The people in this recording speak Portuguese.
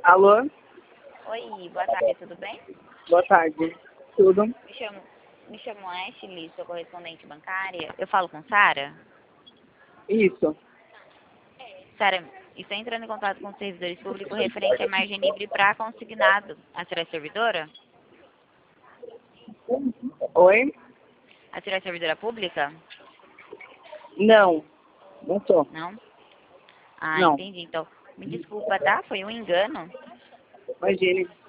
Alô? Oi, boa tarde, tudo bem? Boa tarde. Tudo? Me chamo Ashley, sou correspondente bancária. Eu falo com Sara? Isso. Sara, estou entrando em contato com os servidores públicos referente à margem livre para consignado. A senhora é servidora? Oi? A senhora é servidora pública? Não. Não tô. Não? Ah, Não. entendi. Então, me desculpa, tá? Foi um engano. Imagine.